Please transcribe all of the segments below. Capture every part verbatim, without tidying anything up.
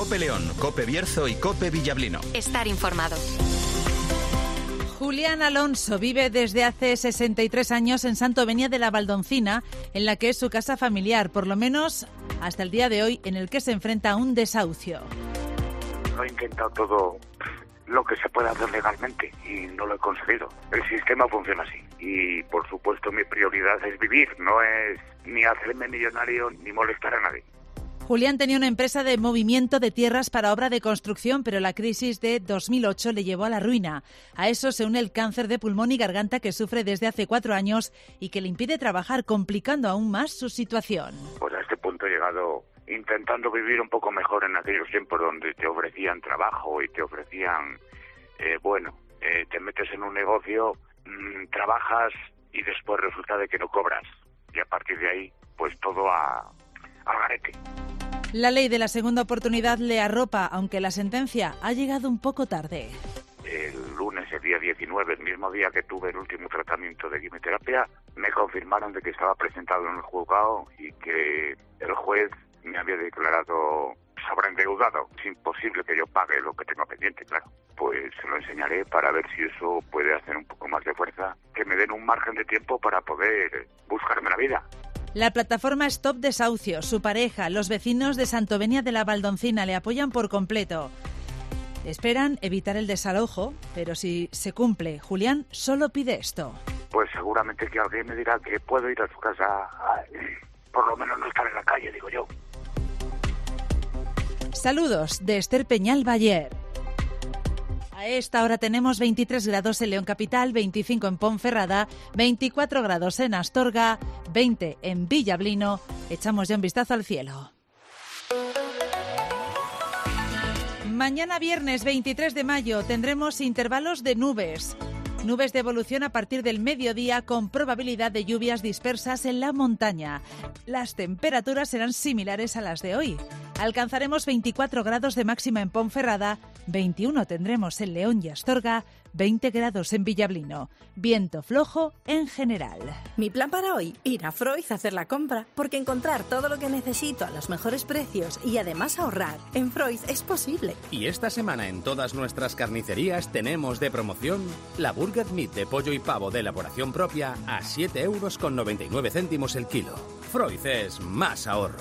Cope León, Cope Bierzo y Cope Villablino. Estar informado. Julián Alonso vive desde hace sesenta y tres años en Santovenia de la Valdoncina, en la que es su casa familiar, por lo menos hasta el día de hoy, en el que se enfrenta a un desahucio. Lo he intentado todo lo que se puede hacer legalmente y no lo he conseguido. El sistema funciona así y, por supuesto, mi prioridad es vivir, no es ni hacerme millonario ni molestar a nadie. Julián tenía una empresa de movimiento de tierras para obra de construcción, pero la crisis de dos mil ocho le llevó a la ruina. A eso se une el cáncer de pulmón y garganta que sufre desde hace cuatro años y que le impide trabajar, complicando aún más su situación. Pues a este punto he llegado intentando vivir un poco mejor en aquellos tiempos donde te ofrecían trabajo y te ofrecían, eh, bueno, eh, te metes en un negocio, mmm, trabajas y después resulta de que no cobras. Y a partir de ahí, pues todo a, al garete. La ley de la segunda oportunidad le arropa, aunque la sentencia ha llegado un poco tarde. El lunes, el día diecinueve, el mismo día que tuve el último tratamiento de quimioterapia, me confirmaron de que estaba presentado en el juzgado y que el juez me había declarado sobreendeudado. Es imposible que yo pague lo que tengo pendiente, claro. Pues se lo enseñaré para ver si eso puede hacer un poco más de fuerza, que me den un margen de tiempo para poder buscarme la vida. La plataforma Stop Desahucios, su pareja, los vecinos de Santovenia de la Valdoncina le apoyan por completo. Esperan evitar el desalojo, pero si se cumple, Julián solo pide esto. Pues seguramente que alguien me dirá que puedo ir a su casa, por lo menos no estar en la calle, digo yo. Saludos de Esther Peñal Bayer. A esta hora tenemos veintitrés grados en León Capital, veinticinco en Ponferrada, veinticuatro grados en Astorga, veinte en Villablino. Echamos ya un vistazo al cielo. Mañana viernes veintitrés de mayo tendremos intervalos de nubes. Nubes de evolución a partir del mediodía con probabilidad de lluvias dispersas en la montaña. Las temperaturas serán similares a las de hoy. Alcanzaremos veinticuatro grados de máxima en Ponferrada, veintiuno tendremos en León y Astorga, veinte grados en Villablino. Viento flojo en general. Mi plan para hoy, ir a Freud a hacer la compra, porque encontrar todo lo que necesito a los mejores precios y además ahorrar en Freud es posible. Y esta semana en todas nuestras carnicerías tenemos de promoción la Burger Meat de pollo y pavo de elaboración propia a siete euros con noventa y nueve céntimos el kilo. Freud es más ahorro.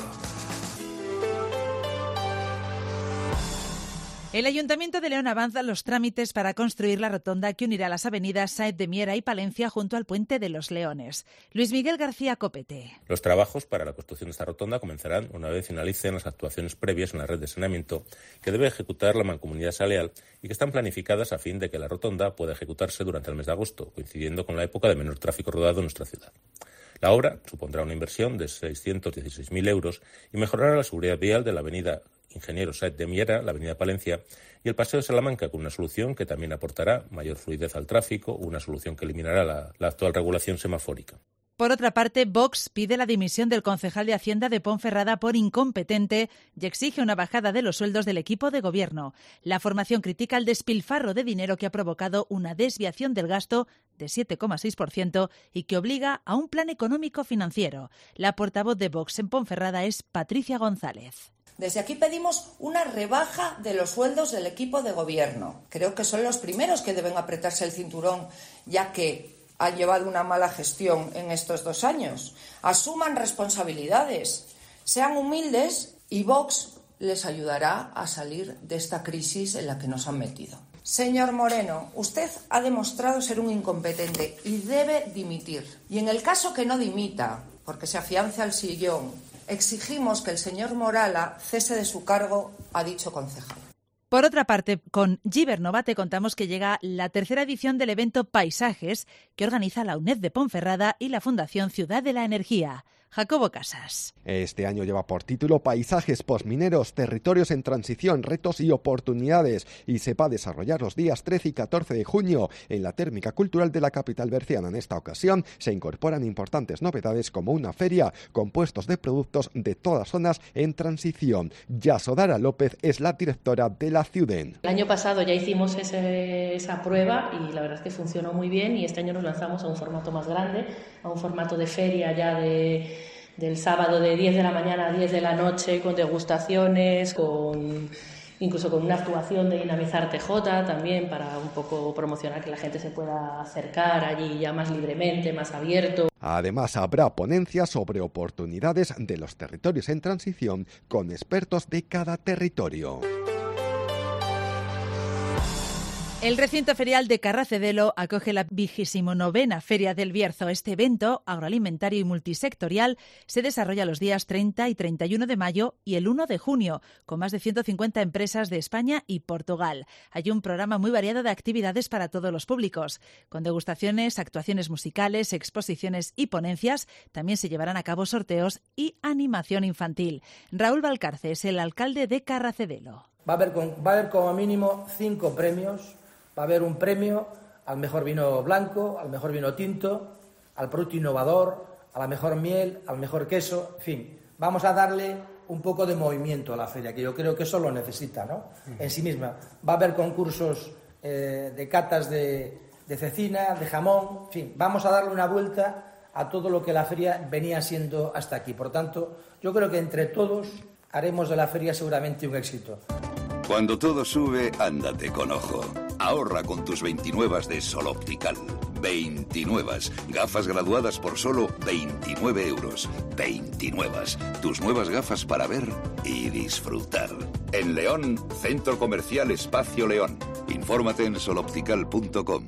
El Ayuntamiento de León avanza los trámites para construir la rotonda que unirá las avenidas Sáenz de Miera y Palencia junto al Puente de los Leones. Luis Miguel García Copete. Los trabajos para la construcción de esta rotonda comenzarán una vez finalicen las actuaciones previas en la red de saneamiento que debe ejecutar la Mancomunidad Saleal y que están planificadas a fin de que la rotonda pueda ejecutarse durante el mes de agosto, coincidiendo con la época de menor tráfico rodado en nuestra ciudad. La obra supondrá una inversión de seiscientos dieciséis mil euros y mejorará la seguridad vial de la avenida Ingeniero Sáenz de Miera, la avenida Palencia y el Paseo de Salamanca, con una solución que también aportará mayor fluidez al tráfico, una solución que eliminará la, la actual regulación semafórica. Por otra parte, Vox pide la dimisión del concejal de Hacienda de Ponferrada por incompetente y exige una bajada de los sueldos del equipo de gobierno. La formación critica el despilfarro de dinero que ha provocado una desviación del gasto de siete coma seis por ciento y que obliga a un plan económico financiero. La portavoz de Vox en Ponferrada es Patricia González. Desde aquí pedimos una rebaja de los sueldos del equipo de gobierno. Creo que son los primeros que deben apretarse el cinturón, ya que han llevado una mala gestión en estos dos años. Asuman responsabilidades, sean humildes y Vox les ayudará a salir de esta crisis en la que nos han metido. Señor Moreno, usted ha demostrado ser un incompetente y debe dimitir. Y en el caso que no dimita, porque se afiance al sillón, exigimos que el señor Morala cese de su cargo a dicho concejal. Por otra parte, con Giver Nova te contamos que llega la tercera edición del evento Paisajes que organiza la UNED de Ponferrada y la Fundación Ciudad de la Energía. Jacobo Casas. Este año lleva por título Paisajes postmineros, territorios en transición, retos y oportunidades, y se va a desarrollar los días trece y catorce de junio en la Térmica Cultural de la capital berciana. En esta ocasión se incorporan importantes novedades como una feria con puestos de productos de todas zonas en transición. Yasodara López es la directora de la Ciuden. El año pasado ya hicimos ese, esa prueba y la verdad es que funcionó muy bien, y este año nos lanzamos a un formato más grande, a un formato de feria ya de del sábado de diez de la mañana a diez de la noche, con degustaciones, con incluso con una actuación de Dinamizar T J también, para un poco promocionar que la gente se pueda acercar allí ya más libremente, más abierto. Además, habrá ponencias sobre oportunidades de los territorios en transición con expertos de cada territorio. El recinto ferial de Carracedelo acoge la vigésimo novena Feria del Bierzo. Este evento agroalimentario y multisectorial se desarrolla los días treinta y treinta y uno de mayo y el uno de junio, con más de ciento cincuenta empresas de España y Portugal. Hay un programa muy variado de actividades para todos los públicos, con degustaciones, actuaciones musicales, exposiciones y ponencias. También se llevarán a cabo sorteos y animación infantil. Raúl Valcarce es el alcalde de Carracedelo. Va a haber, va a haber como mínimo cinco premios. Va a haber un premio al mejor vino blanco, al mejor vino tinto, al producto innovador, a la mejor miel, al mejor queso, en fin. Vamos a darle un poco de movimiento a la feria, que yo creo que eso lo necesita, ¿no? En sí misma. Va a haber concursos eh, de catas de, de cecina, de jamón, en fin. Vamos a darle una vuelta a todo lo que la feria venía siendo hasta aquí. Por tanto, yo creo que entre todos haremos de la feria seguramente un éxito. Cuando todo sube, ándate con ojo. Ahorra con tus veintinuevas de Sol Optical. veintinuevas. Gafas graduadas por solo veintinueve euros. veintinuevas. Tus nuevas gafas para ver y disfrutar. En León, Centro Comercial Espacio León. Infórmate en soloptical punto com.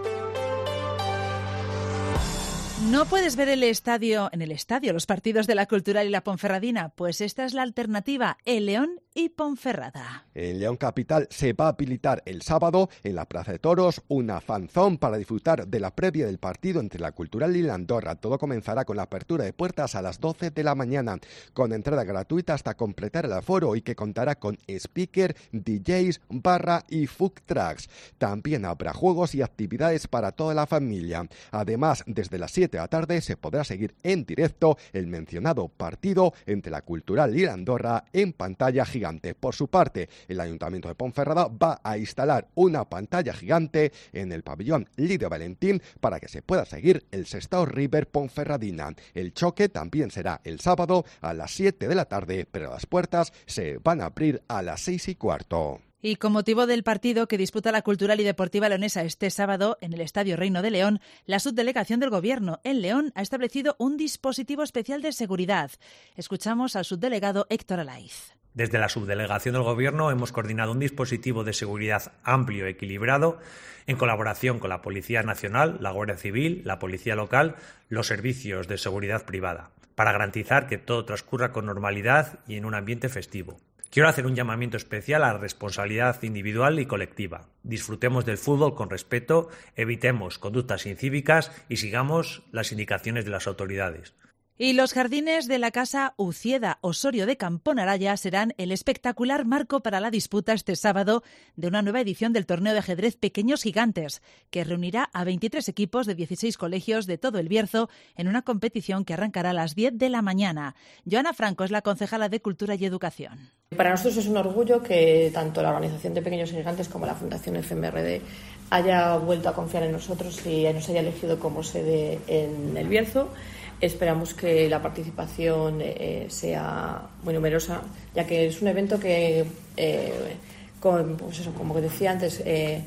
¿No puedes ver el estadio en el estadio los partidos de la Cultural y la Ponferradina? Pues esta es la alternativa, el León y Ponferrada. En León Capital se va a habilitar el sábado en la Plaza de Toros una fanzón para disfrutar de la previa del partido entre la Cultural y la Andorra. Todo comenzará con la apertura de puertas a las doce de la mañana, con entrada gratuita hasta completar el aforo y que contará con speaker, D Js, barra y food trucks. También habrá juegos y actividades para toda la familia. Además, desde las siete de la tarde se podrá seguir en directo el mencionado partido entre la Cultural y la Andorra en pantalla gigante. Por su parte, el Ayuntamiento de Ponferrada va a instalar una pantalla gigante en el pabellón Lidio Valentín para que se pueda seguir el Sestao River Ponferradina. El choque también será el sábado a las siete de la tarde, pero las puertas se van a abrir a las seis y cuarto. Y con motivo del partido que disputa la Cultural y Deportiva Leonesa este sábado en el Estadio Reino de León, la subdelegación del Gobierno en León ha establecido un dispositivo especial de seguridad. Escuchamos al subdelegado Héctor Alaiz. Desde la subdelegación del Gobierno hemos coordinado un dispositivo de seguridad amplio y equilibrado en colaboración con la Policía Nacional, la Guardia Civil, la Policía Local, los servicios de seguridad privada, para garantizar que todo transcurra con normalidad y en un ambiente festivo. Quiero hacer un llamamiento especial a la responsabilidad individual y colectiva. Disfrutemos del fútbol con respeto, evitemos conductas incívicas y sigamos las indicaciones de las autoridades. Y los jardines de la Casa Ucieda Osorio de Camponaraya serán el espectacular marco para la disputa este sábado de una nueva edición del torneo de ajedrez Pequeños Gigantes, que reunirá a veintitrés equipos de dieciséis colegios de todo el Bierzo en una competición que arrancará a las diez de la mañana. Joana Franco es la concejala de Cultura y Educación. Para nosotros es un orgullo que tanto la Organización de Pequeños Gigantes como la Fundación F M R D haya vuelto a confiar en nosotros y nos haya elegido como sede en el Bierzo. Esperamos que la participación eh, sea muy numerosa, ya que es un evento que, eh, con, pues eso, como decía antes, eh,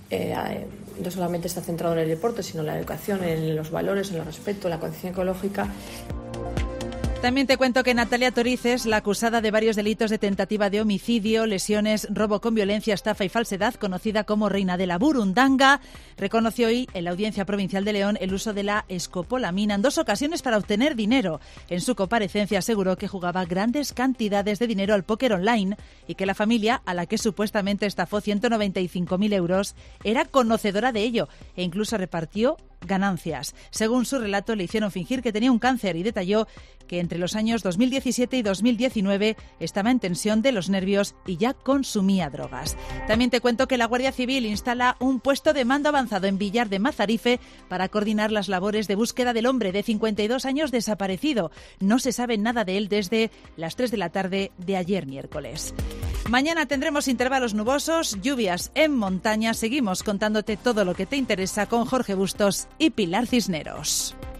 eh, no solamente está centrado en el deporte, sino en la educación, en los valores, en el respeto, en la conciencia ecológica. También te cuento que Natalia Torices, la acusada de varios delitos de tentativa de homicidio, lesiones, robo con violencia, estafa y falsedad, conocida como Reina de la Burundanga, reconoció hoy en la Audiencia Provincial de León el uso de la escopolamina en dos ocasiones para obtener dinero. En su comparecencia aseguró que jugaba grandes cantidades de dinero al póker online y que la familia, a la que supuestamente estafó ciento noventa y cinco mil euros, era conocedora de ello e incluso repartió ganancias. Según su relato, le hicieron fingir que tenía un cáncer y detalló que entre los años dos mil diecisiete y dos mil diecinueve estaba en tensión de los nervios y ya consumía drogas. También te cuento que la Guardia Civil instala un puesto de mando avanzado en Villar de Mazarife para coordinar las labores de búsqueda del hombre de cincuenta y dos años desaparecido. No se sabe nada de él desde las tres de la tarde de ayer miércoles. Mañana tendremos intervalos nubosos, lluvias en montaña. Seguimos contándote todo lo que te interesa con Jorge Bustos y Pilar Cisneros.